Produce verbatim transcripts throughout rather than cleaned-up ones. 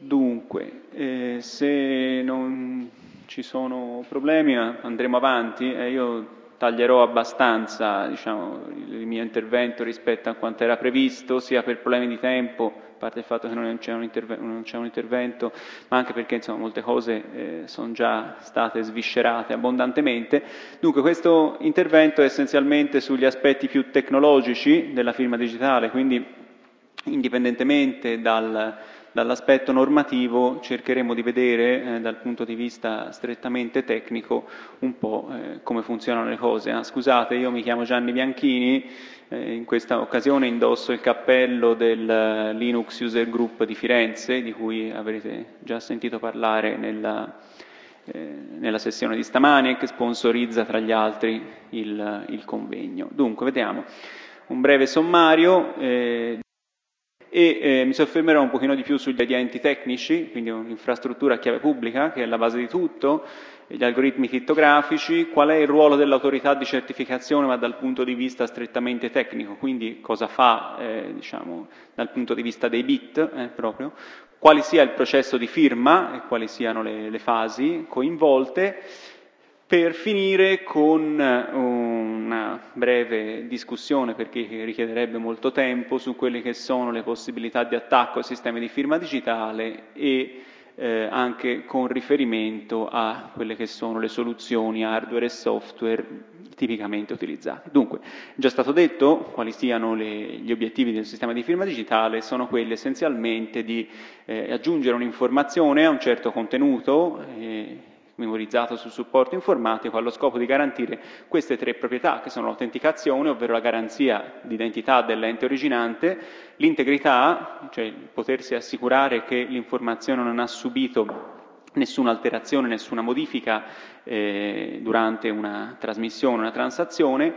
Dunque, eh, se non ci sono problemi eh, andremo avanti e io taglierò abbastanza, diciamo, il mio intervento rispetto a quanto era previsto, sia per problemi di tempo, a parte il fatto che non c'è un, interve- non c'è un intervento, ma anche perché insomma, molte cose eh, sono già state sviscerate abbondantemente. Dunque, questo intervento è essenzialmente sugli aspetti più tecnologici della firma digitale, quindi indipendentemente dal Dall'aspetto normativo cercheremo di vedere eh, dal punto di vista strettamente tecnico un po' eh, come funzionano le cose. Ah, scusate, io mi chiamo Gianni Bianchini, eh, in questa occasione indosso il cappello del eh, Linux User Group di Firenze, di cui avrete già sentito parlare nella, eh, nella sessione di stamani e che sponsorizza tra gli altri il, il convegno. Dunque, vediamo un breve sommario. Eh, e eh, mi soffermerò un pochino di più sugli ingredienti tecnici, quindi un'infrastruttura a chiave pubblica, che è la base di tutto, gli algoritmi crittografici, qual è il ruolo dell'autorità di certificazione, ma dal punto di vista strettamente tecnico, quindi cosa fa, eh, diciamo, dal punto di vista dei bit eh, proprio, quale sia il processo di firma e quali siano le, le fasi coinvolte, per finire con una breve discussione, perché richiederebbe molto tempo, su quelle che sono le possibilità di attacco ai sistemi di firma digitale e eh, anche con riferimento a quelle che sono le soluzioni hardware e software tipicamente utilizzate. Dunque, già stato detto quali siano le, gli obiettivi del sistema di firma digitale, sono quelli essenzialmente di eh, aggiungere un'informazione a un certo contenuto, eh, memorizzato sul supporto informatico allo scopo di garantire queste tre proprietà che sono l'autenticazione, ovvero la garanzia di identità dell'ente originante, l'integrità, cioè potersi assicurare che l'informazione non ha subito nessuna alterazione, nessuna modifica eh, durante una trasmissione, una transazione,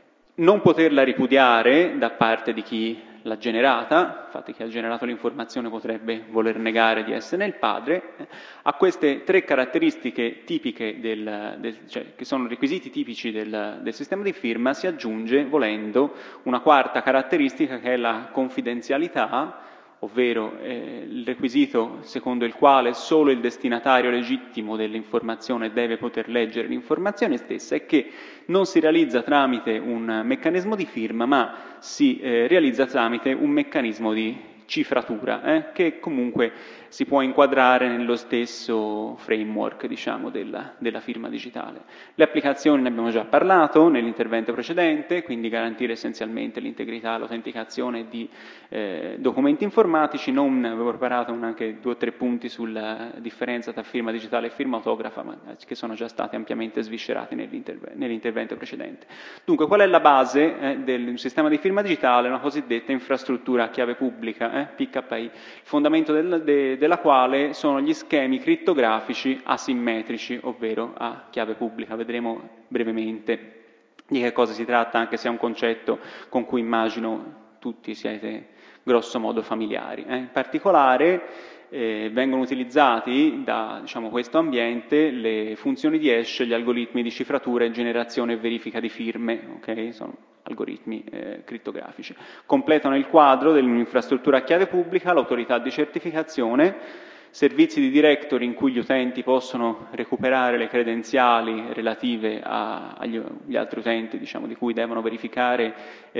non poterla ripudiare da parte di chi l'ha generata, infatti chi ha generato l'informazione potrebbe voler negare di essere il padre. A queste tre caratteristiche tipiche, del, del, cioè che sono requisiti tipici del, del sistema di firma, si aggiunge, volendo, una quarta caratteristica che è la confidenzialità, ovvero eh, il requisito secondo il quale solo il destinatario legittimo dell'informazione deve poter leggere l'informazione stessa e che non si realizza tramite un meccanismo di firma, ma si eh, realizza tramite un meccanismo di cifratura, eh, che comunque si può inquadrare nello stesso framework, diciamo, della, della firma digitale. Le applicazioni ne abbiamo già parlato nell'intervento precedente, quindi garantire essenzialmente l'integrità e l'autenticazione di eh, documenti informatici. Non avevo preparato anche due o tre punti sulla differenza tra firma digitale e firma autografa, ma che sono già stati ampiamente sviscerati nell'interve- nell'intervento precedente. Dunque, qual è la base eh, del sistema di firma digitale? Una cosiddetta infrastruttura a chiave pubblica, eh, P K I, il fondamento del, de, della quale sono gli schemi crittografici asimmetrici, ovvero a chiave pubblica. Vedremo brevemente di che cosa si tratta, anche se è un concetto con cui immagino tutti siete grosso modo familiari. Eh. In particolare eh, vengono utilizzati da diciamo, questo ambiente le funzioni di hash, gli algoritmi di cifratura, generazione e verifica di firme, okay? Sono algoritmi eh, crittografici. Completano il quadro dell'infrastruttura a chiave pubblica l'autorità di certificazione, servizi di directory in cui gli utenti possono recuperare le credenziali relative a, agli, agli altri utenti, diciamo, di cui devono verificare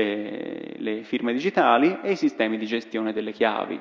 eh, le firme digitali, e i sistemi di gestione delle chiavi.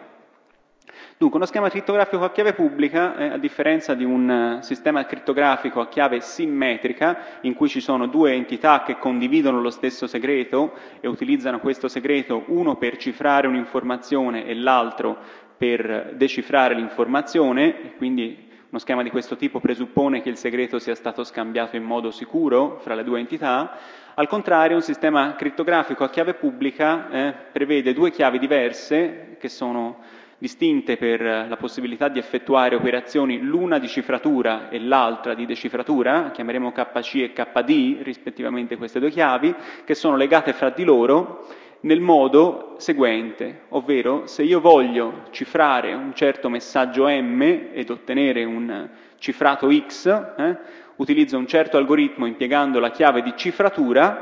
Dunque, uno schema crittografico a chiave pubblica, eh, a differenza di un uh, sistema crittografico a chiave simmetrica, in cui ci sono due entità che condividono lo stesso segreto e utilizzano questo segreto, uno per cifrare un'informazione e l'altro per decifrare l'informazione, e quindi uno schema di questo tipo presuppone che il segreto sia stato scambiato in modo sicuro fra le due entità. Al contrario, un sistema crittografico a chiave pubblica eh, prevede due chiavi diverse, che sono distinte per la possibilità di effettuare operazioni, l'una di cifratura e l'altra di decifratura, chiameremo K C e K D rispettivamente queste due chiavi, che sono legate fra di loro nel modo seguente, ovvero se io voglio cifrare un certo messaggio M ed ottenere un cifrato X, eh, utilizzo un certo algoritmo impiegando la chiave di cifratura,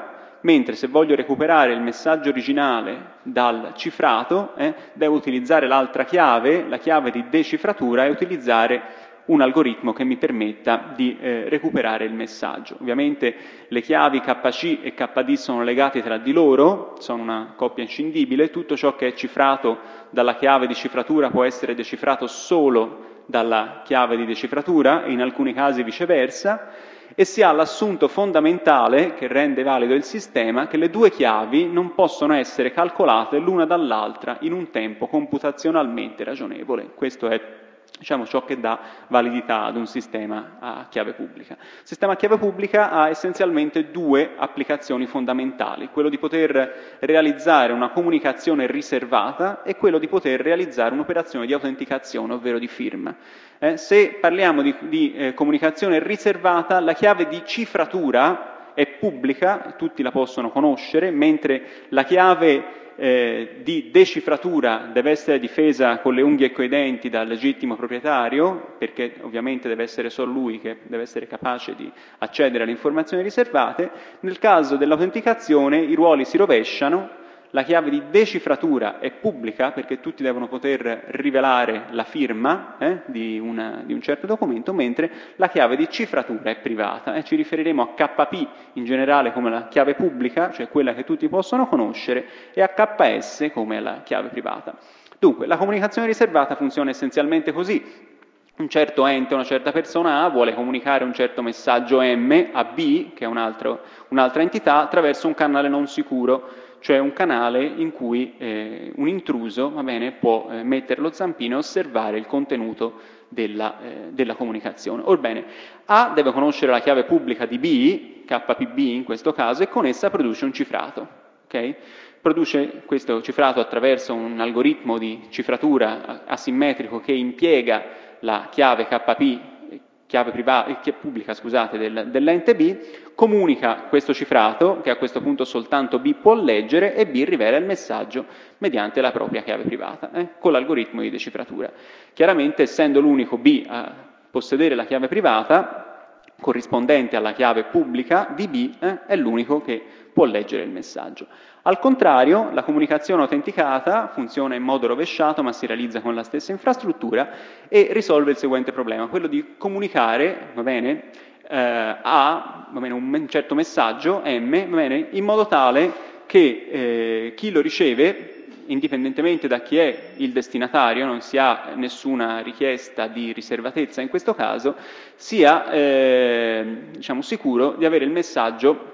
mentre se voglio recuperare il messaggio originale dal cifrato, eh, devo utilizzare l'altra chiave, la chiave di decifratura, e utilizzare un algoritmo che mi permetta di eh, recuperare il messaggio. Ovviamente le chiavi K C e K D sono legate tra di loro, sono una coppia inscindibile, tutto ciò che è cifrato dalla chiave di cifratura può essere decifrato solo dalla chiave di decifratura, e in alcuni casi viceversa, e si ha l'assunto fondamentale che rende valido il sistema, che le due chiavi non possono essere calcolate l'una dall'altra in un tempo computazionalmente ragionevole. Questo è, diciamo, ciò che dà validità ad un sistema a chiave pubblica. Il sistema a chiave pubblica ha essenzialmente due applicazioni fondamentali: quello di poter realizzare una comunicazione riservata e quello di poter realizzare un'operazione di autenticazione, ovvero di firma. Eh, se parliamo di, di eh, comunicazione riservata, la chiave di cifratura è pubblica, tutti la possono conoscere, mentre la chiave Eh, di decifratura deve essere difesa con le unghie e coi denti dal legittimo proprietario, perché ovviamente deve essere solo lui che deve essere capace di accedere alle informazioni riservate. Nel caso dell'autenticazione i ruoli si rovesciano: la chiave di decifratura è pubblica perché tutti devono poter rivelare la firma eh, di, una, di un certo documento, mentre la chiave di cifratura è privata. Eh. Ci riferiremo a K P in generale come la chiave pubblica, cioè quella che tutti possono conoscere, e a K S come la chiave privata. Dunque, la comunicazione riservata funziona essenzialmente così: un certo ente, una certa persona A vuole comunicare un certo messaggio M a B, che è un altro, un'altra entità, attraverso un canale non sicuro, cioè un canale in cui eh, un intruso, va bene, può eh, mettere lo zampino e osservare il contenuto della, eh, della comunicazione. Orbene, A deve conoscere la chiave pubblica di B, K P B in questo caso, e con essa produce un cifrato. Okay? Produce questo cifrato attraverso un algoritmo di cifratura asimmetrico che impiega la chiave K P, chiave privata, pubblica, scusate, del, dell'ente B, comunica questo cifrato, che a questo punto soltanto B può leggere, e B rivela il messaggio mediante la propria chiave privata, eh, con l'algoritmo di decifratura. Chiaramente, essendo l'unico B a possedere la chiave privata, corrispondente alla chiave pubblica di B, eh, è l'unico che può leggere il messaggio. Al contrario, la comunicazione autenticata funziona in modo rovesciato, ma si realizza con la stessa infrastruttura e risolve il seguente problema: quello di comunicare, va bene, eh, a va bene, un certo messaggio M, va bene, in modo tale che eh, chi lo riceve, indipendentemente da chi è il destinatario, non si ha nessuna richiesta di riservatezza in questo caso, sia eh, diciamo, sicuro di avere il messaggio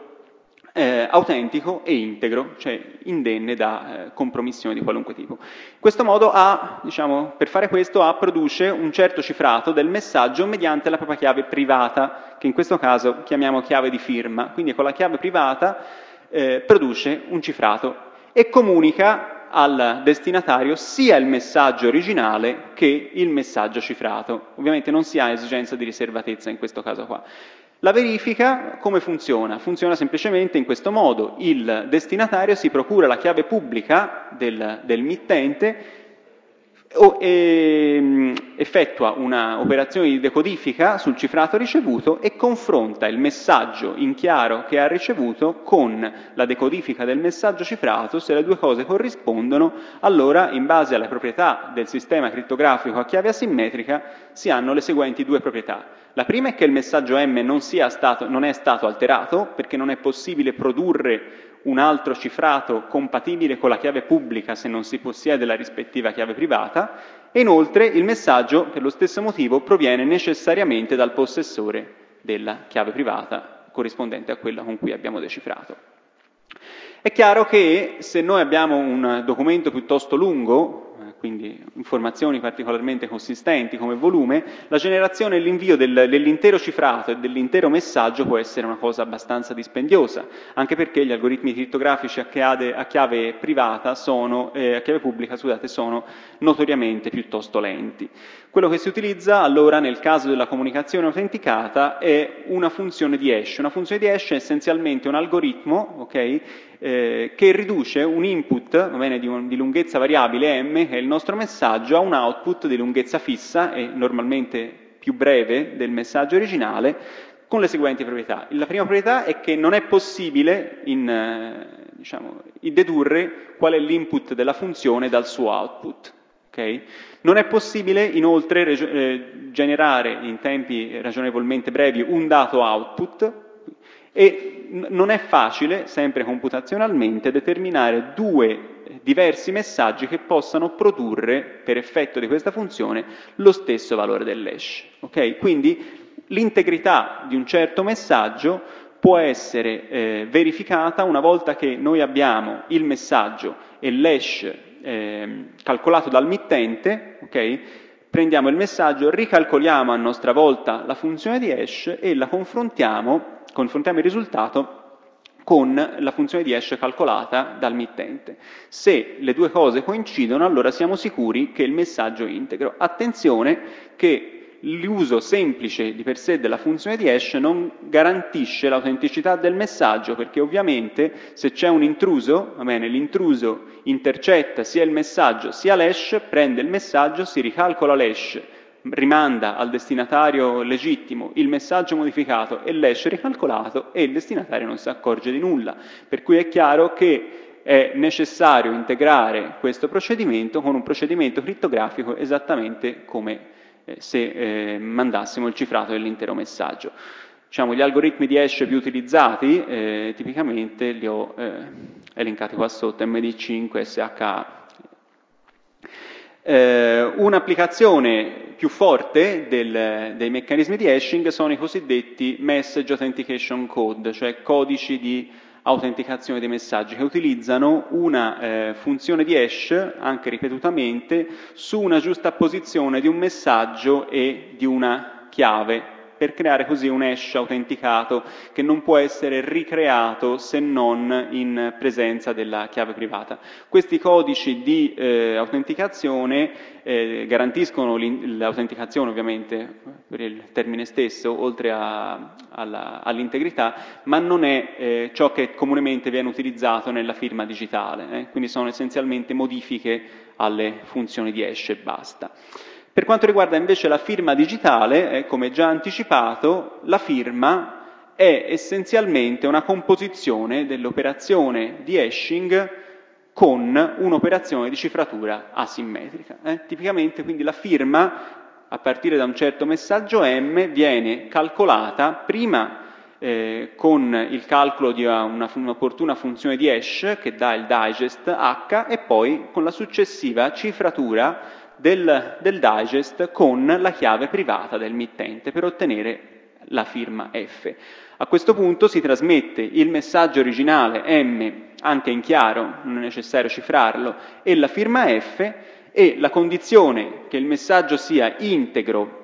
Eh, autentico e integro, cioè indenne da eh, compromissione di qualunque tipo. In questo modo A, diciamo, per fare questo, A produce un certo cifrato del messaggio mediante la propria chiave privata, che in questo caso chiamiamo chiave di firma. Quindi con la chiave privata eh, produce un cifrato e comunica al destinatario sia il messaggio originale che il messaggio cifrato. Ovviamente non si ha esigenza di riservatezza in questo caso qua. La verifica come funziona? Funziona semplicemente in questo modo: il destinatario si procura la chiave pubblica del, del mittente, o, e, effettua una operazione di decodifica sul cifrato ricevuto e confronta il messaggio in chiaro che ha ricevuto con la decodifica del messaggio cifrato. Se le due cose corrispondono, allora, in base alle proprietà del sistema crittografico a chiave asimmetrica, si hanno le seguenti due proprietà. La prima è che il messaggio M non, sia stato, non è stato alterato, perché non è possibile produrre un altro cifrato compatibile con la chiave pubblica se non si possiede la rispettiva chiave privata, e inoltre il messaggio, per lo stesso motivo, proviene necessariamente dal possessore della chiave privata corrispondente a quella con cui abbiamo decifrato. È chiaro che se noi abbiamo un documento piuttosto lungo, quindi informazioni particolarmente consistenti come volume, la generazione e l'invio del, dell'intero cifrato e dell'intero messaggio può essere una cosa abbastanza dispendiosa, anche perché gli algoritmi crittografici a chiave, a chiave privata sono, eh, a chiave pubblica, scusate, sono notoriamente piuttosto lenti. Quello che si utilizza allora nel caso della comunicazione autenticata è una funzione di hash. Una funzione di hash è essenzialmente un algoritmo, ok, eh, che riduce un input, va bene, di, un, di lunghezza variabile M, che è il nostro messaggio, a un output di lunghezza fissa e normalmente più breve del messaggio originale, con le seguenti proprietà. La prima proprietà è che non è possibile in, eh, diciamo, dedurre qual è l'input della funzione dal suo output. Okay? Non è possibile inoltre eh, generare in tempi ragionevolmente brevi un dato output e n- non è facile, sempre computazionalmente, determinare due diversi messaggi che possano produrre, per effetto di questa funzione, lo stesso valore dell'hash. Okay? Quindi l'integrità di un certo messaggio può essere eh, verificata una volta che noi abbiamo il messaggio e l'hash eh, calcolato dal mittente, okay? Prendiamo il messaggio, ricalcoliamo a nostra volta la funzione di hash e la confrontiamo, confrontiamo il risultato con la funzione di hash calcolata dal mittente. Se le due cose coincidono, allora siamo sicuri che il messaggio è integro. Attenzione che l'uso semplice di per sé della funzione di hash non garantisce l'autenticità del messaggio, perché ovviamente se c'è un intruso, va bene, l'intruso intercetta sia il messaggio sia l'hash, prende il messaggio, si ricalcola l'hash, rimanda al destinatario legittimo il messaggio modificato e l'hash ricalcolato e il destinatario non si accorge di nulla. Per cui è chiaro che è necessario integrare questo procedimento con un procedimento crittografico esattamente come se eh, mandassimo il cifrato dell'intero messaggio. Diciamo, gli algoritmi di hash più utilizzati, eh, tipicamente li ho eh, elencati qua sotto, M D cinque, S H A. Eh, un'applicazione più forte del, dei meccanismi di hashing sono i cosiddetti Message Authentication Code, cioè codici di autenticazione dei messaggi, che utilizzano una eh, funzione di hash, anche ripetutamente, su una giustapposizione di un messaggio e di una chiave, per creare così un hash autenticato che non può essere ricreato se non in presenza della chiave privata. Questi codici di eh, autenticazione eh, garantiscono l'autenticazione, ovviamente, per il termine stesso, oltre a, alla, all'integrità, ma non è eh, ciò che comunemente viene utilizzato nella firma digitale, eh? Quindi sono essenzialmente modifiche alle funzioni di hash e basta. Per quanto riguarda invece la firma digitale, eh, come già anticipato, la firma è essenzialmente una composizione dell'operazione di hashing con un'operazione di cifratura asimmetrica. Eh. Tipicamente quindi la firma, a partire da un certo messaggio M, viene calcolata prima eh, con il calcolo di una, un'opportuna funzione di hash che dà il digest H e poi con la successiva cifratura Del, del digest con la chiave privata del mittente per ottenere la firma F. A questo punto si trasmette il messaggio originale M, anche in chiaro, non è necessario cifrarlo, e la firma F, e la condizione che il messaggio sia integro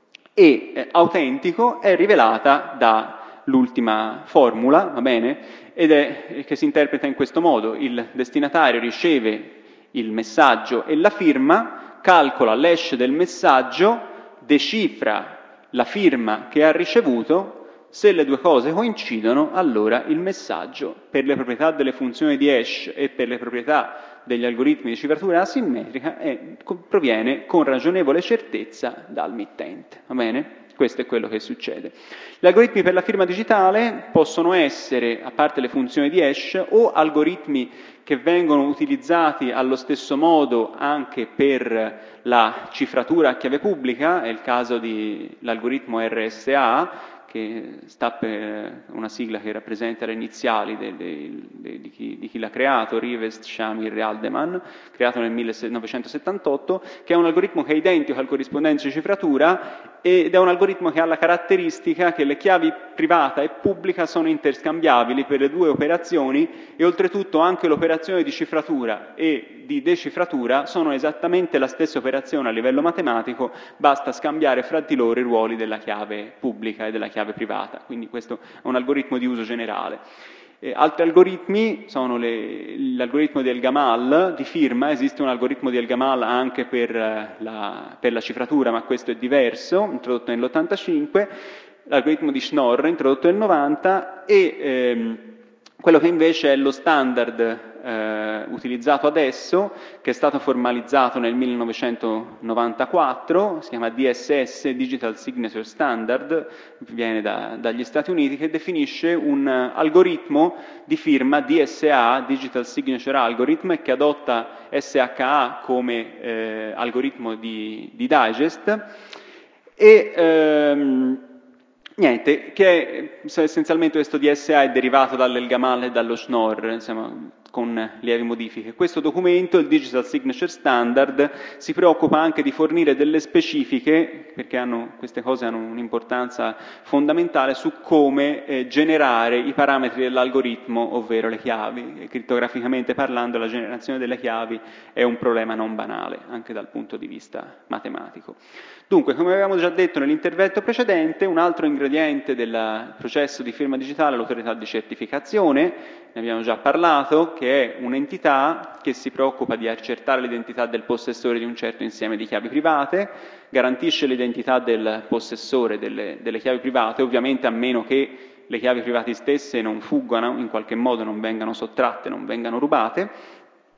e eh, autentico è rivelata dall'ultima formula, va bene? Ed è che si interpreta in questo modo: il destinatario riceve il messaggio e la firma, calcola l'hash del messaggio, decifra la firma che ha ricevuto. Se le due cose coincidono, allora il messaggio, per le proprietà delle funzioni di hash e per le proprietà degli algoritmi di cifratura asimmetrica, è, proviene con ragionevole certezza dal mittente. Va bene? Questo è quello che succede. Gli algoritmi per la firma digitale possono essere, a parte le funzioni di hash, o algoritmi che vengono utilizzati allo stesso modo anche per la cifratura a chiave pubblica, è il caso dell'algoritmo R S A, che sta per una sigla che rappresenta le iniziali de, de, de, di, chi, di chi l'ha creato, Rivest Shamir Aldeman, creato nel millenovecentosettantotto, che è un algoritmo che è identico al corrispondente di cifratura ed è un algoritmo che ha la caratteristica che le chiavi privata e pubblica sono interscambiabili per le due operazioni e oltretutto anche l'operazione di cifratura e di decifratura sono esattamente la stessa operazione a livello matematico, basta scambiare fra di loro i ruoli della chiave pubblica e della chiave privata, quindi questo è un algoritmo di uso generale. Eh, altri algoritmi sono le, l'algoritmo di El-Gamal di firma, esiste un algoritmo di El-Gamal anche per la, per la cifratura, ma questo è diverso, introdotto nell'ottantacinque, l'algoritmo di Schnorr, introdotto nel novanta, e ehm, quello che invece è lo standard eh, utilizzato adesso, che è stato formalizzato nel millenovecentonovantaquattro, si chiama D S S, Digital Signature Standard, viene da, dagli Stati Uniti, che definisce un algoritmo di firma D S A, Digital Signature Algorithm, che adotta S H A come eh, algoritmo di, di digest, e ehm, niente, che essenzialmente questo D S A è derivato dall'Elgamal e dallo Schnorr, insomma, con lievi modifiche. Questo documento, il Digital Signature Standard, si preoccupa anche di fornire delle specifiche, perché hanno, queste cose hanno un'importanza fondamentale, su come eh, generare i parametri dell'algoritmo, ovvero le chiavi. Crittograficamente parlando, la generazione delle chiavi è un problema non banale, anche dal punto di vista matematico. Dunque, come avevamo già detto nell'intervento precedente, un altro ingrediente del processo di firma digitale è l'autorità di certificazione, ne abbiamo già parlato, che è un'entità che si preoccupa di accertare l'identità del possessore di un certo insieme di chiavi private, garantisce l'identità del possessore delle, delle chiavi private, ovviamente a meno che le chiavi private stesse non fuggano, in qualche modo non vengano sottratte, non vengano rubate,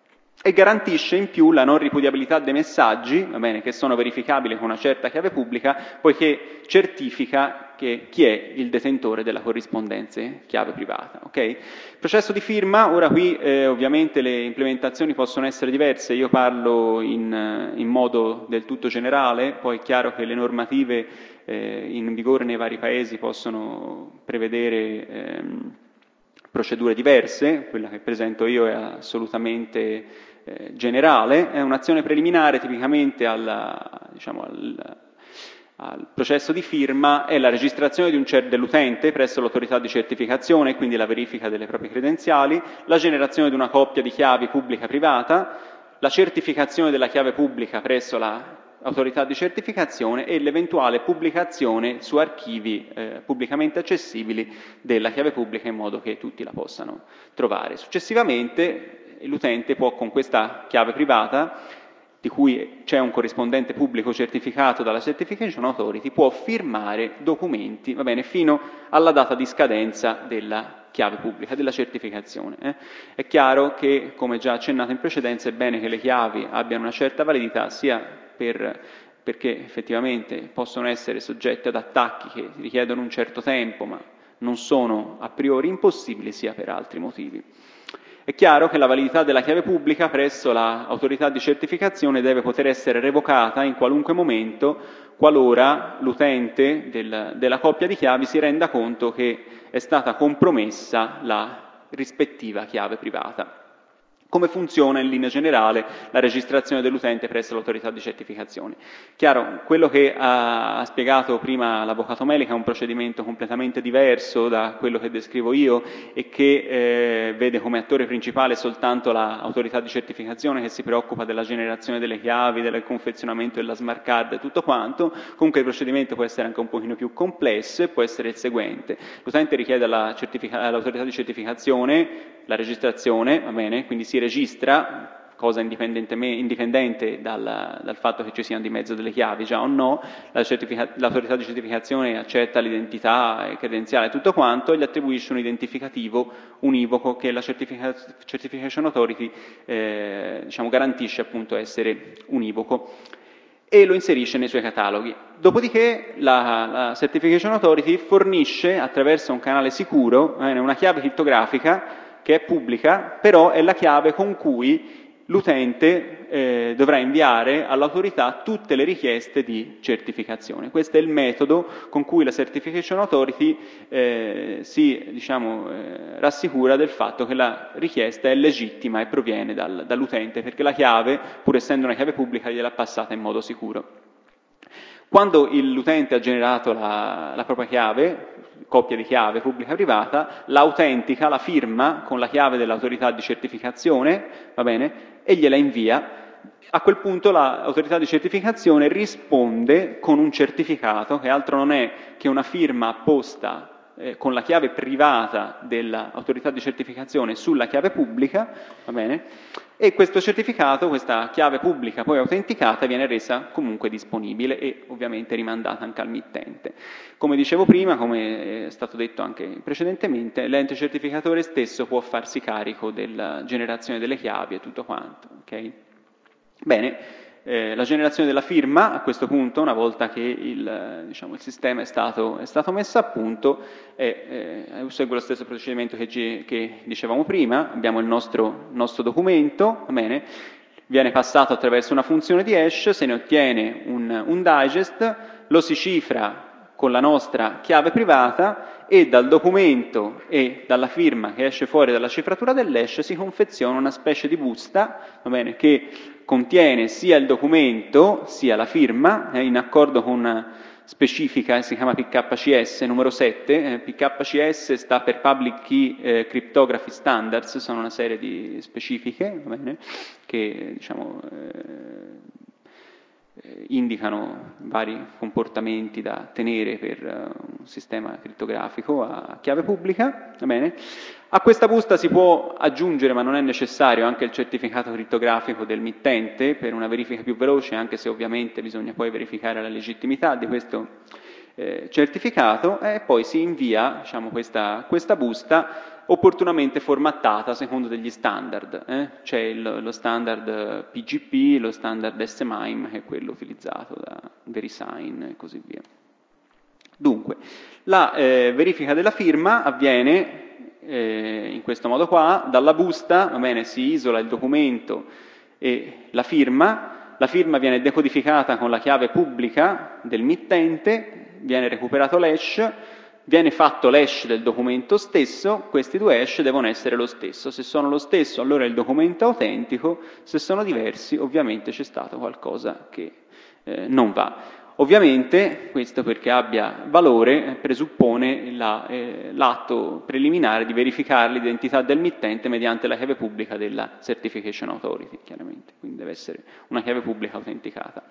e garantisce in più la non ripudiabilità dei messaggi, va bene, che sono verificabili con una certa chiave pubblica, poiché certifica che chi è il detentore della corrispondenza chiave privata. Okay? Il processo di firma, ora qui eh, ovviamente le implementazioni possono essere diverse, io parlo in, in modo del tutto generale, poi è chiaro che le normative eh, in vigore nei vari paesi possono prevedere ehm, procedure diverse, quella che presento io è assolutamente eh, generale, è un'azione preliminare tipicamente alla, diciamo, al, al processo di firma, è la registrazione di un cer- dell'utente presso l'autorità di certificazione, quindi la verifica delle proprie credenziali, la generazione di una coppia di chiavi pubblica-privata, la certificazione della chiave pubblica presso la autorità di certificazione e l'eventuale pubblicazione su archivi eh, pubblicamente accessibili della chiave pubblica in modo che tutti la possano trovare. Successivamente l'utente può con questa chiave privata, di cui c'è un corrispondente pubblico certificato dalla Certification Authority, può firmare documenti, va bene, fino alla data di scadenza della chiave pubblica, della certificazione. Eh. È chiaro che, come già accennato in precedenza, è bene che le chiavi abbiano una certa validità sia per, perché effettivamente possono essere soggette ad attacchi che richiedono un certo tempo, ma non sono a priori impossibili, sia per altri motivi. È chiaro che la validità della chiave pubblica presso l'autorità di certificazione deve poter essere revocata in qualunque momento qualora l'utente del, della coppia di chiavi si renda conto che è stata compromessa la rispettiva chiave privata. Come funziona in linea generale la registrazione dell'utente presso l'autorità di certificazione? Chiaro, quello che ha, ha spiegato prima l'avvocato Melica è un procedimento completamente diverso da quello che descrivo io e che eh, vede come attore principale soltanto l'autorità di certificazione che si preoccupa della generazione delle chiavi, del confezionamento della smart card e tutto quanto. Comunque il procedimento può essere anche un pochino più complesso e può essere il seguente. L'utente richiede alla certifica- all'autorità di certificazione la registrazione, va bene, quindi si registra, cosa indipendente dal, dal fatto che ci siano di mezzo delle chiavi, già o no, la certifica- l'autorità di certificazione accetta l'identità e credenziale e tutto quanto e gli attribuisce un identificativo univoco che la certifica- Certification Authority eh, diciamo, garantisce appunto essere univoco e lo inserisce nei suoi cataloghi. Dopodiché la, la Certification Authority fornisce attraverso un canale sicuro eh, una chiave crittografica che è pubblica, però è la chiave con cui l'utente eh, dovrà inviare all'autorità tutte le richieste di certificazione. Questo è il metodo con cui la Certification Authority eh, si diciamo, eh, rassicura del fatto che la richiesta è legittima e proviene dal, dall'utente, perché la chiave, pur essendo una chiave pubblica, gliel'ha passata in modo sicuro. Quando l'utente ha generato la, la propria chiave, coppia di chiave pubblica-privata, l'autentica, la firma con la chiave dell'autorità di certificazione, va bene, e gliela invia. A quel punto l'autorità di certificazione risponde con un certificato, che altro non è che una firma apposta eh, con la chiave privata dell'autorità di certificazione sulla chiave pubblica, va bene? E questo certificato, questa chiave pubblica poi autenticata, viene resa comunque disponibile e ovviamente rimandata anche al mittente. Come dicevo prima, come è stato detto anche precedentemente, l'ente certificatore stesso può farsi carico della generazione delle chiavi e tutto quanto. Okay? Bene, eh, la generazione della firma, a questo punto, una volta che il, diciamo, il sistema è stato, è stato messo a punto, è, eh, segue lo stesso procedimento che, che dicevamo prima. Abbiamo il nostro, nostro documento, va bene? Viene passato attraverso una funzione di hash, se ne ottiene un, un digest, lo si cifra con la nostra chiave privata e dal documento e dalla firma che esce fuori dalla cifratura dell'hash si confeziona una specie di busta, va bene, che contiene sia il documento sia la firma, eh, in accordo con una specifica che si chiama P K C S numero sette. eh, P K C S sta per Public Key eh, Cryptography Standards, sono una serie di specifiche, va bene, che diciamo eh, indicano vari comportamenti da tenere per uh, un sistema crittografico a chiave pubblica, va bene? A questa busta si può aggiungere, ma non è necessario, anche il certificato crittografico del mittente per una verifica più veloce, anche se ovviamente bisogna poi verificare la legittimità di questo eh, certificato, e poi si invia, diciamo, questa, questa busta opportunamente formattata secondo degli standard. Eh? C'è il, lo standard P G P, lo standard S M I M, che è quello utilizzato da VeriSign e così via. Dunque, la eh, verifica della firma avviene eh, in questo modo qua. Dalla busta, va bene, si isola il documento e la firma. La firma viene decodificata con la chiave pubblica del mittente, viene recuperato l'hash, viene fatto l'hash del documento stesso. Questi due hash devono essere lo stesso. Se sono lo stesso, allora il documento è autentico; se sono diversi, ovviamente c'è stato qualcosa che eh, non va. Ovviamente, questo, perché abbia valore, presuppone la, eh, l'atto preliminare di verificare l'identità del mittente mediante la chiave pubblica della Certification Authority, chiaramente. Quindi deve essere una chiave pubblica autenticata.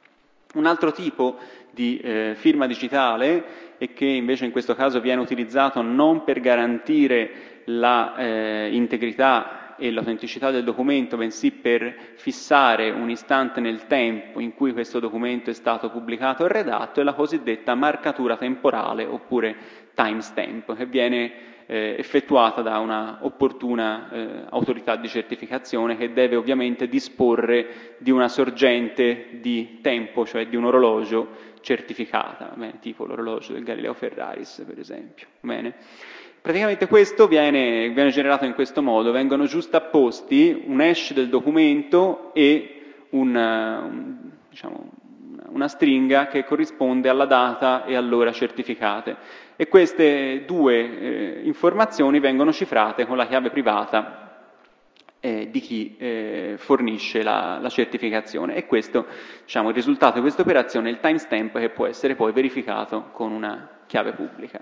Un altro tipo di eh, firma digitale, e che invece in questo caso viene utilizzato non per garantire la eh, integrità e l'autenticità del documento, bensì per fissare un istante nel tempo in cui questo documento è stato pubblicato e redatto, è la cosiddetta marcatura temporale oppure timestamp, che viene eh, effettuata da una opportuna eh, autorità di certificazione, che deve ovviamente disporre di una sorgente di tempo, cioè di un orologio certificata, bene, tipo l'orologio del Galileo Ferraris, per esempio. Bene. Praticamente questo viene, viene generato in questo modo: vengono giustapposti un hash del documento e un, un, diciamo, una stringa che corrisponde alla data e all'ora certificate, e queste due eh, informazioni vengono cifrate con la chiave privata eh, di chi eh, fornisce la, la certificazione, e questo, diciamo, il risultato di questa operazione è il timestamp, che può essere poi verificato con una chiave pubblica.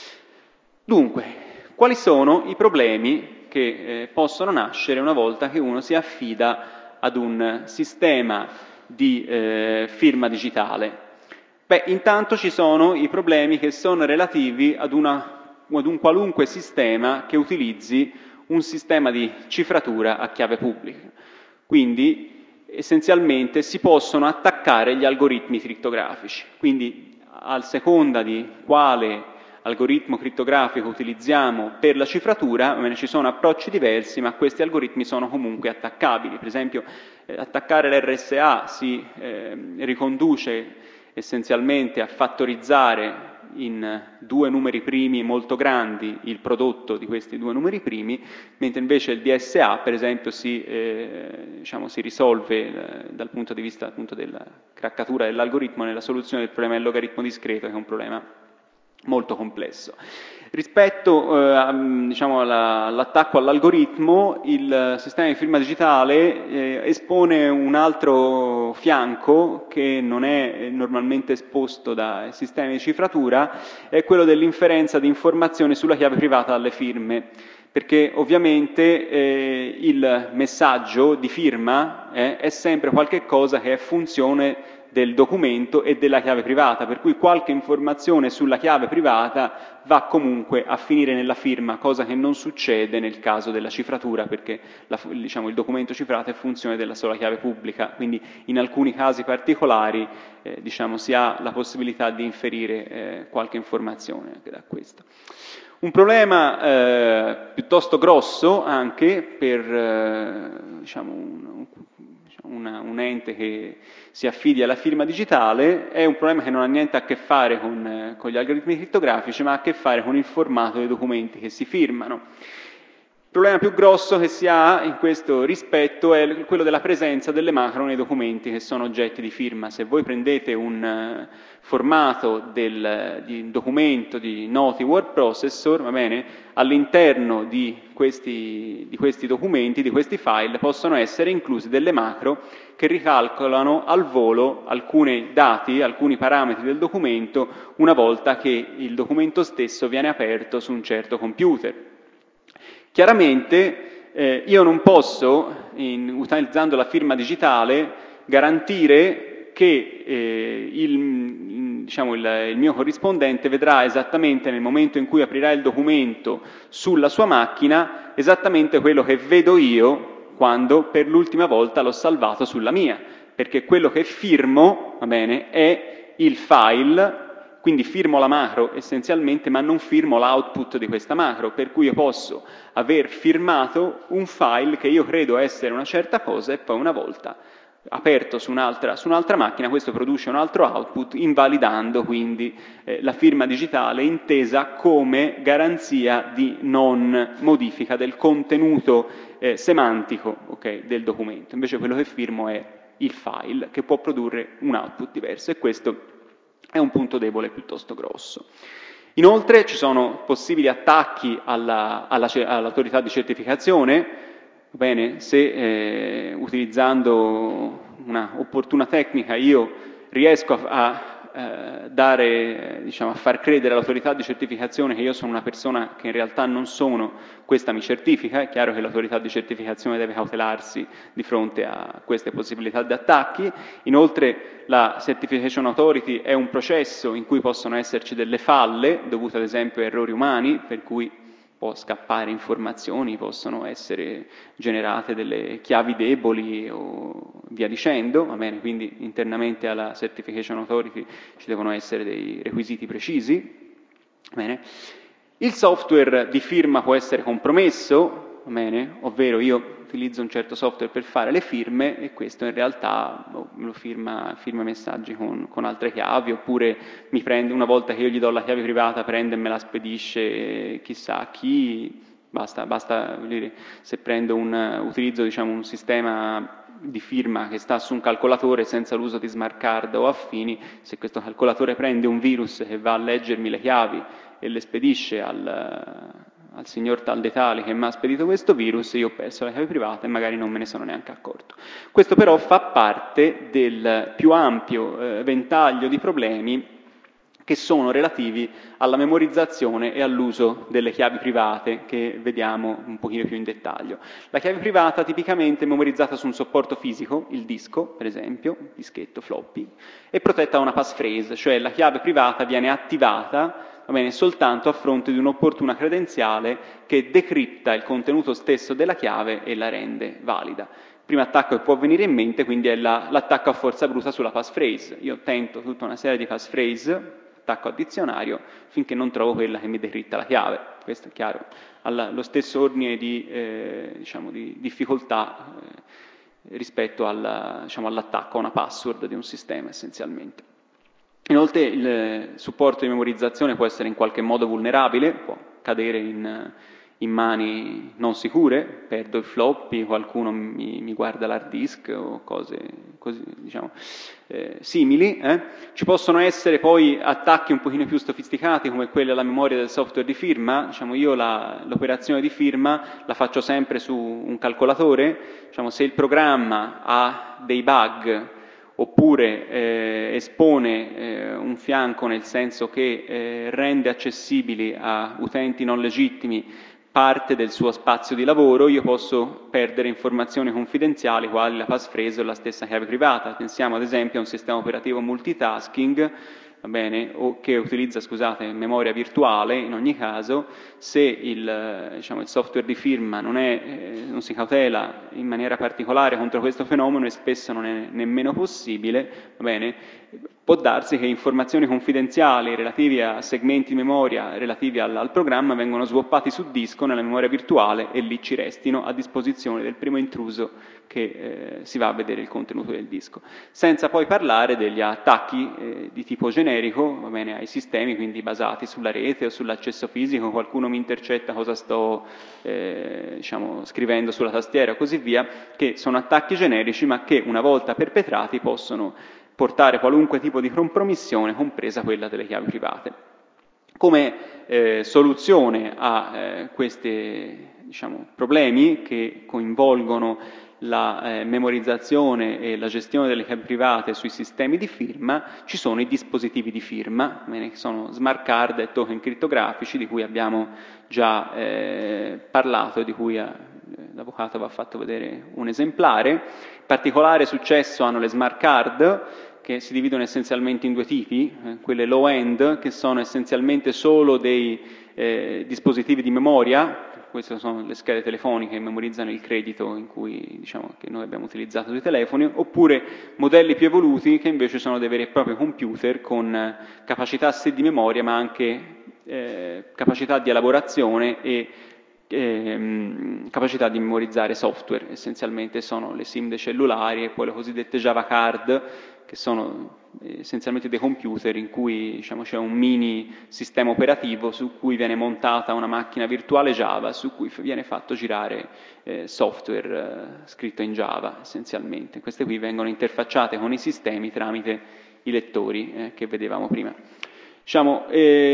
Dunque, quali sono i problemi che eh, possono nascere una volta che uno si affida ad un sistema di eh, firma digitale? Beh, intanto ci sono i problemi che sono relativi ad, una, ad un qualunque sistema che utilizzi un sistema di cifratura a chiave pubblica. Quindi, essenzialmente, si possono attaccare gli algoritmi crittografici. Quindi, a seconda di quale algoritmo crittografico utilizziamo per la cifratura, ci sono approcci diversi, ma questi algoritmi sono comunque attaccabili. Per esempio, eh, attaccare l'R S A si eh, riconduce essenzialmente a fattorizzare in due numeri primi molto grandi il prodotto di questi due numeri primi, mentre invece il D S A, per esempio, si, eh, diciamo, si risolve eh, dal punto di vista appunto della craccatura dell'algoritmo nella soluzione del problema del logaritmo discreto, che è un problema molto complesso. Rispetto eh, a, diciamo, alla, all'attacco all'algoritmo, il sistema di firma digitale eh, espone un altro fianco che non è normalmente esposto dai sistemi di cifratura, è quello dell'inferenza di informazioni sulla chiave privata alle firme, perché ovviamente eh, il messaggio di firma eh, è sempre qualche cosa che è funzione del documento e della chiave privata, per cui qualche informazione sulla chiave privata va comunque a finire nella firma, cosa che non succede nel caso della cifratura, perché la, diciamo, il documento cifrato è funzione della sola chiave pubblica, quindi in alcuni casi particolari eh, diciamo, si ha la possibilità di inferire eh, qualche informazione anche da questo. Un problema eh, piuttosto grosso anche per eh, diciamo, un, una, un ente che si affidi alla firma digitale è un problema che non ha niente a che fare con, eh, con gli algoritmi crittografici, ma ha a che fare con il formato dei documenti che si firmano. Il problema più grosso che si ha in questo rispetto è quello della presenza delle macro nei documenti che sono oggetti di firma. Se voi prendete un uh, formato del, di un documento di noti word processor, va bene, all'interno di questi, di questi documenti, di questi file, possono essere incluse delle macro che ricalcolano al volo alcuni dati, alcuni parametri del documento una volta che il documento stesso viene aperto su un certo computer. Chiaramente eh, io non posso, in, utilizzando la firma digitale, garantire che eh, il, diciamo, il, il mio corrispondente vedrà esattamente nel momento in cui aprirà il documento sulla sua macchina esattamente quello che vedo io quando per l'ultima volta l'ho salvato sulla mia, perché quello che firmo, va bene, è il file. Quindi firmo la macro essenzialmente, ma non firmo l'output di questa macro, per cui io posso aver firmato un file che io credo essere una certa cosa e poi una volta aperto su un'altra, su un'altra macchina questo produce un altro output, invalidando quindi eh, la firma digitale intesa come garanzia di non modifica del contenuto eh, semantico okay, del documento. Invece quello che firmo è il file che può produrre un output diverso e questo è un punto debole piuttosto grosso. Inoltre ci sono possibili attacchi alla, alla, all'autorità di certificazione, bene, se eh, utilizzando una opportuna tecnica io riesco a, a eh, dare, diciamo, a far credere all'autorità di certificazione che io sono una persona che in realtà non sono, questa mi certifica, è chiaro che l'autorità di certificazione deve cautelarsi di fronte a queste possibilità di attacchi. Inoltre la Certification Authority è un processo in cui possono esserci delle falle dovute ad esempio a errori umani, per cui può scappare informazioni, possono essere generate delle chiavi deboli o via dicendo, va bene? Quindi internamente alla Certification Authority ci devono essere dei requisiti precisi, va bene? Il software di firma può essere compromesso, va bene? Ovvero io utilizzo un certo software per fare le firme e questo in realtà oh, lo firma, firma messaggi con, con altre chiavi, oppure mi prende, una volta che io gli do la chiave privata, prende e me la spedisce chissà chi, basta, basta dire, se prendo un, utilizzo diciamo, un sistema di firma che sta su un calcolatore senza l'uso di smart card o affini, se questo calcolatore prende un virus che va a leggermi le chiavi e le spedisce al, al signor tal dei tali che mi ha spedito questo virus, io ho perso la chiave privata e magari non me ne sono neanche accorto. Questo però fa parte del più ampio eh, ventaglio di problemi che sono relativi alla memorizzazione e all'uso delle chiavi private, che vediamo un pochino più in dettaglio. La chiave privata tipicamente è memorizzata su un supporto fisico, il disco, per esempio, dischetto, floppy, è protetta da una passphrase, cioè la chiave privata viene attivata va bene, soltanto a fronte di un'opportuna credenziale che decripta il contenuto stesso della chiave e la rende valida. Il primo attacco che può venire in mente quindi è la, l'attacco a forza bruta sulla passphrase. Io tento tutta una serie di passphrase, attacco addizionario, finché non trovo quella che mi decritta la chiave. Questo è chiaro, ha lo stesso ordine di, eh, diciamo, di difficoltà eh, rispetto alla, diciamo, all'attacco a una password di un sistema essenzialmente. Inoltre il supporto di memorizzazione può essere in qualche modo vulnerabile, può cadere in, in mani non sicure, perdo il floppy, qualcuno mi, mi guarda l'hard disk o cose così, diciamo, eh, simili. Eh. Ci possono essere poi attacchi un pochino più sofisticati come quelli alla memoria del software di firma. Diciamo, io la, l'operazione di firma la faccio sempre su un calcolatore. Diciamo, se il programma ha dei bug oppure eh, espone eh, un fianco nel senso che eh, rende accessibili a utenti non legittimi parte del suo spazio di lavoro, io posso perdere informazioni confidenziali quali la passphrase o la stessa chiave privata. Pensiamo ad esempio a un sistema operativo multitasking, va bene, o che utilizza, scusate, memoria virtuale. In ogni caso, se il, diciamo, il software di firma non, è, eh, non si cautela in maniera particolare contro questo fenomeno, e spesso non è nemmeno possibile, va bene, può darsi che informazioni confidenziali relative a segmenti di memoria relativi al, al programma vengono swappati su disco nella memoria virtuale e lì ci restino a disposizione del primo intruso che eh, si va a vedere il contenuto del disco. Senza poi parlare degli attacchi eh, di tipo generico, va bene, ai sistemi, quindi basati sulla rete o sull'accesso fisico, qualcuno mi intercetta cosa sto eh, diciamo, scrivendo sulla tastiera e così via, che sono attacchi generici ma che una volta perpetrati possono portare qualunque tipo di compromissione, compresa quella delle chiavi private. Come eh, soluzione a eh, questi diciamo, problemi che coinvolgono la eh, memorizzazione e la gestione delle chiavi private sui sistemi di firma, ci sono i dispositivi di firma, bene, che sono smart card e token crittografici di cui abbiamo già eh, parlato e di cui eh, l'avvocato vi ha fatto vedere un esemplare. Particolare successo hanno le smart card, che si dividono essenzialmente in due tipi, eh, quelle low-end, che sono essenzialmente solo dei eh, dispositivi di memoria. Queste sono le schede telefoniche che memorizzano il credito in cui, diciamo, che noi abbiamo utilizzato sui telefoni, oppure modelli più evoluti che invece sono dei veri e propri computer con eh, capacità sì di memoria ma anche eh, capacità di elaborazione e ehm, capacità di memorizzare software. Essenzialmente sono le SIM dei cellulari e poi le cosiddette Java card, che sono essenzialmente dei computer in cui diciamo, c'è un mini sistema operativo su cui viene montata una macchina virtuale Java, su cui viene fatto girare eh, software eh, scritto in Java essenzialmente. Queste qui vengono interfacciate con i sistemi tramite i lettori eh, che vedevamo prima. Diciamo,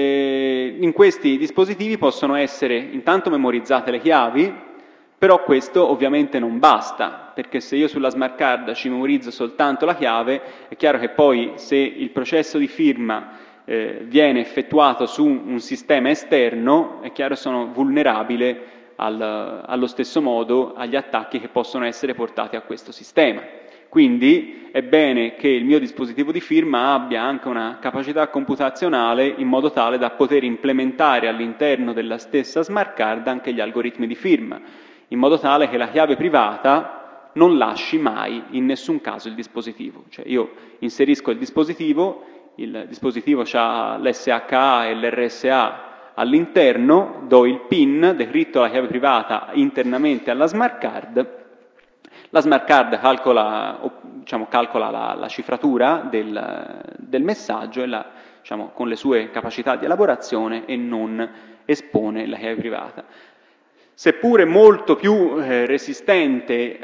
eh, in questi dispositivi possono essere intanto memorizzate le chiavi, però questo ovviamente non basta, perché se io sulla smart card ci memorizzo soltanto la chiave, è chiaro che poi se il processo di firma eh, viene effettuato su un sistema esterno, è chiaro che sono vulnerabile al, allo stesso modo agli attacchi che possono essere portati a questo sistema. Quindi è bene che il mio dispositivo di firma abbia anche una capacità computazionale in modo tale da poter implementare all'interno della stessa smart card anche gli algoritmi di firma, in modo tale che la chiave privata non lasci mai in nessun caso il dispositivo. Cioè io inserisco il dispositivo, il dispositivo ha l'S H A e l'R S A all'interno, do il PIN, decritto la chiave privata internamente alla smart card, la smart card calcola, diciamo, calcola la, la cifratura del, del messaggio e la, diciamo, con le sue capacità di elaborazione e non espone la chiave privata. Seppure molto più eh, resistente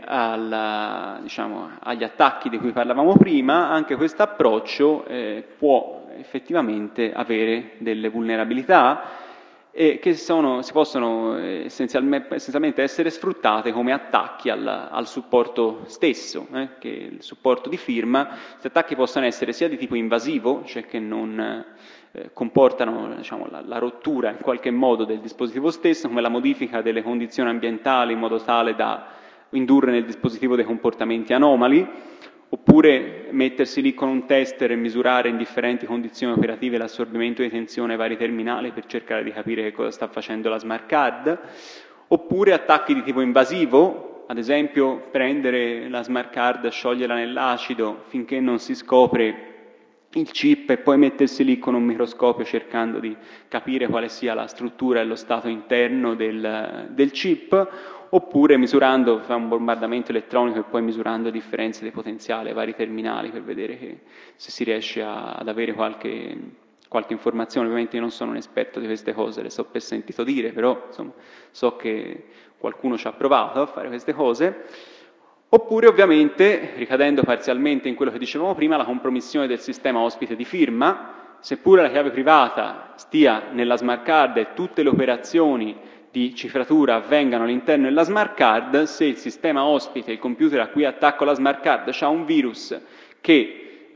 alla, diciamo, agli attacchi di cui parlavamo prima, anche questo approccio eh, può effettivamente avere delle vulnerabilità e che sono, si possono essenzialmente, essenzialmente essere sfruttate come attacchi al, al supporto stesso, eh, che è il supporto di firma. Questi attacchi possono essere sia di tipo invasivo, cioè che non eh, comportano diciamo, la, la rottura in qualche modo del dispositivo stesso, come la modifica delle condizioni ambientali in modo tale da indurre nel dispositivo dei comportamenti anomali, oppure mettersi lì con un tester e misurare in differenti condizioni operative l'assorbimento di tensione ai vari terminali per cercare di capire che cosa sta facendo la smart card, oppure attacchi di tipo invasivo, ad esempio prendere la smart card, scioglierla nell'acido finché non si scopre il chip e poi mettersi lì con un microscopio cercando di capire quale sia la struttura e lo stato interno del, del chip, oppure misurando, fa un bombardamento elettronico e poi misurando differenze di potenziale ai vari terminali per vedere che, se si riesce a, ad avere qualche, qualche informazione. Ovviamente io non sono un esperto di queste cose, le so per sentito dire, però insomma, so che qualcuno ci ha provato a fare queste cose. Oppure ovviamente, ricadendo parzialmente in quello che dicevamo prima, la compromissione del sistema ospite di firma, seppure la chiave privata stia nella smart card e tutte le operazioni di cifratura avvengano all'interno della smart card, se il sistema ospite, il computer a cui attacco la smart card, ha un virus che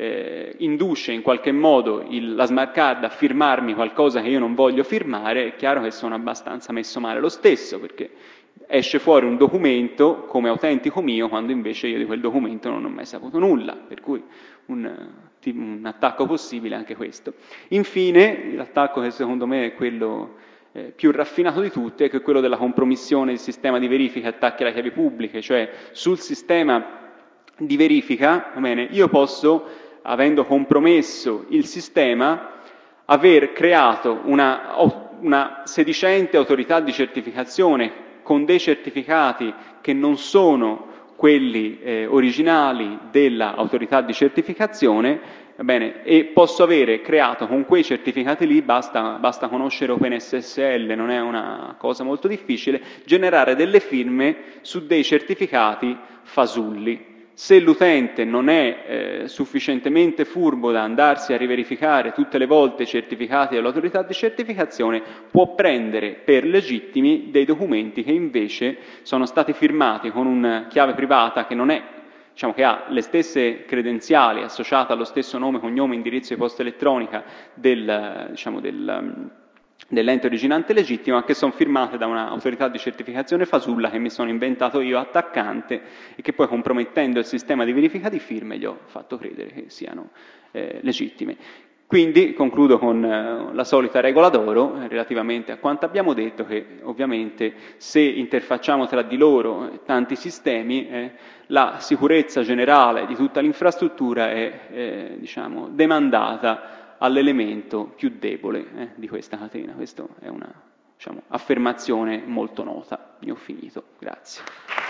eh, induce in qualche modo il, la smart card a firmarmi qualcosa che io non voglio firmare, è chiaro che sono abbastanza messo male lo stesso, perché esce fuori un documento come autentico mio quando invece io di quel documento non ho mai saputo nulla, per cui un, un attacco possibile anche questo. Infine, l'attacco che secondo me è quello eh, più raffinato di tutti, è che è quello della compromissione del sistema di verifica e attacchi alle chiavi pubbliche, cioè sul sistema di verifica, va bene, io posso, avendo compromesso il sistema, aver creato una, una sedicente autorità di certificazione con dei certificati che non sono quelli eh, originali dell'autorità di certificazione, va bene, e posso avere creato con quei certificati lì, basta, basta conoscere OpenSSL, non è una cosa molto difficile, generare delle firme su dei certificati fasulli. Se l'utente non è eh, sufficientemente furbo da andarsi a riverificare tutte le volte i certificati dell'autorità di certificazione, può prendere per legittimi dei documenti che invece sono stati firmati con una chiave privata che non è, diciamo, che ha le stesse credenziali associate allo stesso nome, cognome, indirizzo di posta elettronica del, diciamo, del dell'ente originante legittimo, ma che sono firmate da un'autorità di certificazione fasulla che mi sono inventato io attaccante e che poi, compromettendo il sistema di verifica di firme, gli ho fatto credere che siano eh, legittime. Quindi concludo con eh, la solita regola d'oro eh, relativamente a quanto abbiamo detto, che ovviamente se interfacciamo tra di loro eh, tanti sistemi, eh, la sicurezza generale di tutta l'infrastruttura è eh, diciamo, demandata all'elemento più debole eh, di questa catena. Questa è una, diciamo, affermazione molto nota. Io ho finito. Grazie.